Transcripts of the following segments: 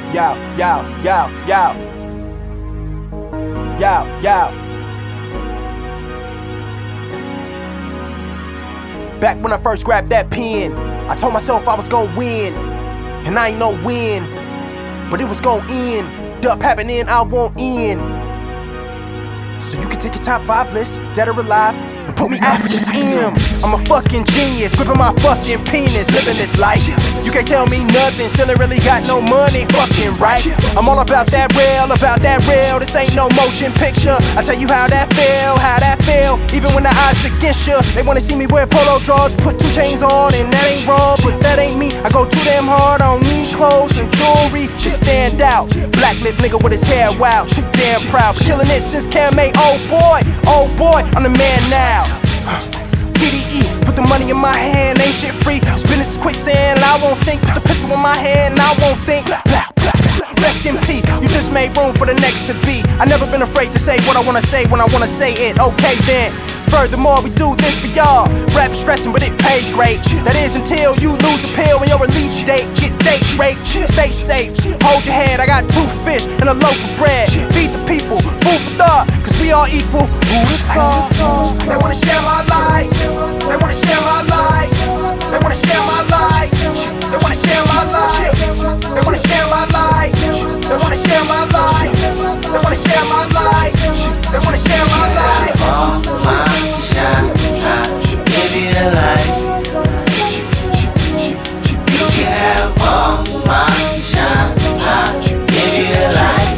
Yo, yo, yo, yo. Yo, yo. Back when I first grabbed that pen, I told myself I was gon' win. And I ain't no win, but it was gon' end. Dup happening, I won't end. So you can take your top 5 list, dead or alive, and put me after the M. I'm a fucking genius, gripping my fucking penis, living this life. You can't tell me nothing, still ain't really got no money, fucking right. I'm all about that real, this ain't no motion picture. I tell you how that feel, even when the odds against you. They wanna see me wear polo drawers, put 2 chains on, and that ain't wrong, but that ain't me. I go too damn hard on me, clothes and jewelry to stand out. Black lip nigga with his hair wild, too damn proud, but killing it since Cam A. Oh boy, I'm the man now. TDE, put the money in my hand, ain't shit free. Spin this quicksand, I won't sink. Put the pistol in my hand, and I won't think. Blah, blah, blah. Rest in peace, you just made room for the next to be. I never been afraid to say what I wanna say when I wanna say it. Okay then. Furthermore, we do this for y'all. Rap stressing, but it pays great. That is until you lose the pill when your release date. Get date raped, stay safe. Hold your head, I got 2 fish and a loaf of bread. Feed the people, food for thought, cause we all equal. Who would've thought? They wanna share my life. They wanna share my life. They wanna share my life. They wanna share my life. They wanna share my life. They wanna share my life. They wanna share my life. They wanna share my life. All my shine, I give you the light. You can have all my shine, I give you the light.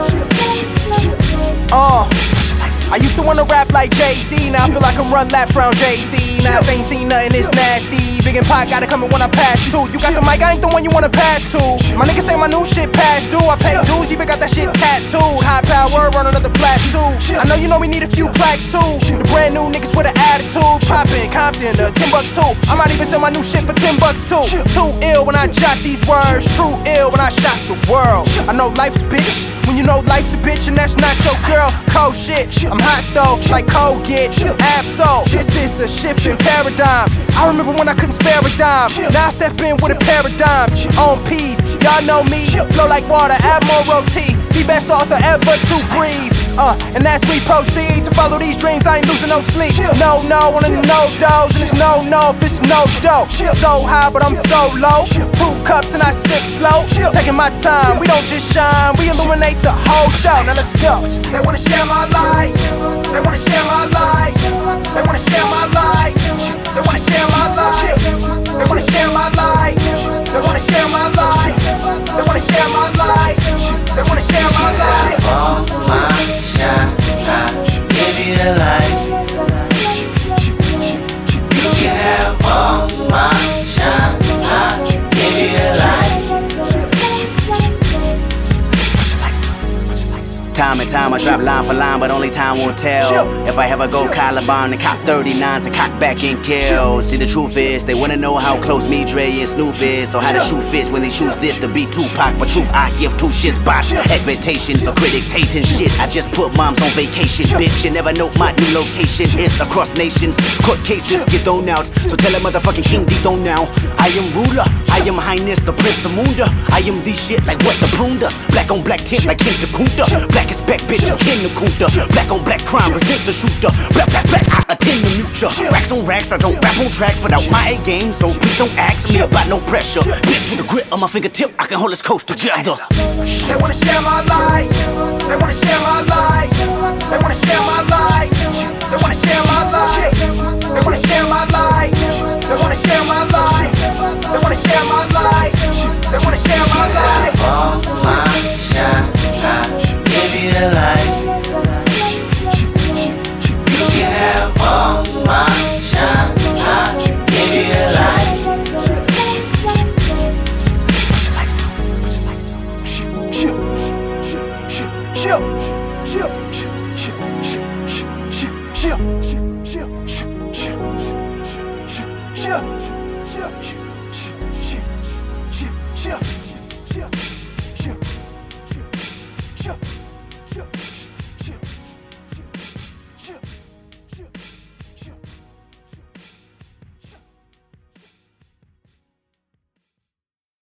I used to wanna rap like Jay-Z, now I feel like I'm run laps around Jay-Z. Now I ain't seen nothing, it's nasty. Big and Pac got it coming when I pass too. You got the mic, I ain't the one you wanna pass to. My niggas say my new shit past due. I pay dues, even got that shit tattooed. High power on another plateau. I know you know we need a few plaques too. The brand new niggas with an attitude. Poppin', Compton, Timbuktu. I might even sell my new shit for $10 too. Too ill when I jot these words, true ill when I shot the world. I know life's a bitch, when you know life's a bitch and that's not your girl. Cold shit, I'm hot though, like cold get. Absol, this is a shift in paradigm. I remember when I couldn't spare a dime. Now I step in with a paradigm. On P's, y'all know me, flow like water, Admiralty. The best author ever to breathe. And as we proceed to follow these dreams, I ain't losing no sleep. No, on a no dose, and it's no, if it's no dope. So high, but I'm so low. 2 cups and I sip slow. Taking my time, we don't just shine, we illuminate the whole show. Now let's go. They wanna share my life. They wanna share my life. They wanna share my life. They wanna share my life. They wanna share my life. They wanna share my life. They wanna share my life. They wanna share my life. All my shine, I give you the light. You can have all my shine, I give you the light. Time and time I drop line for line, but only time will tell. If I ever go Caliban and cop 39s and cock back and kill. See, the truth is, they wanna know how close me, Dre, and Snoop is. So how the shoe fits when they choose this to be Tupac. But truth, I give 2 shits botch. Expectations of critics hating shit. I just put moms on vacation, bitch. You never know my new location. It's across nations. Court cases get thrown out. So tell a motherfucking King D now. I am ruler. I am Highness, the Prince of Munda. I am the shit like what the prune does. Black on black tint like Kenta Kunta. Black is back, bitch, I'm Ken the Kunta. Black on black crime, resent the shooter. Black, I attend the muture. Racks on racks, I don't rap on tracks without my A game. So please don't ask me about no pressure. Bitch, with a grip on my fingertip, I can hold this coast together. They wanna share my life. They wanna share my life. They wanna share my life. They wanna share my life. They wanna share my life. They wanna share my life. They wanna share my life. They wanna share my life. All my shine, I give you the light. You can have all my shine, I give you the light. Chill.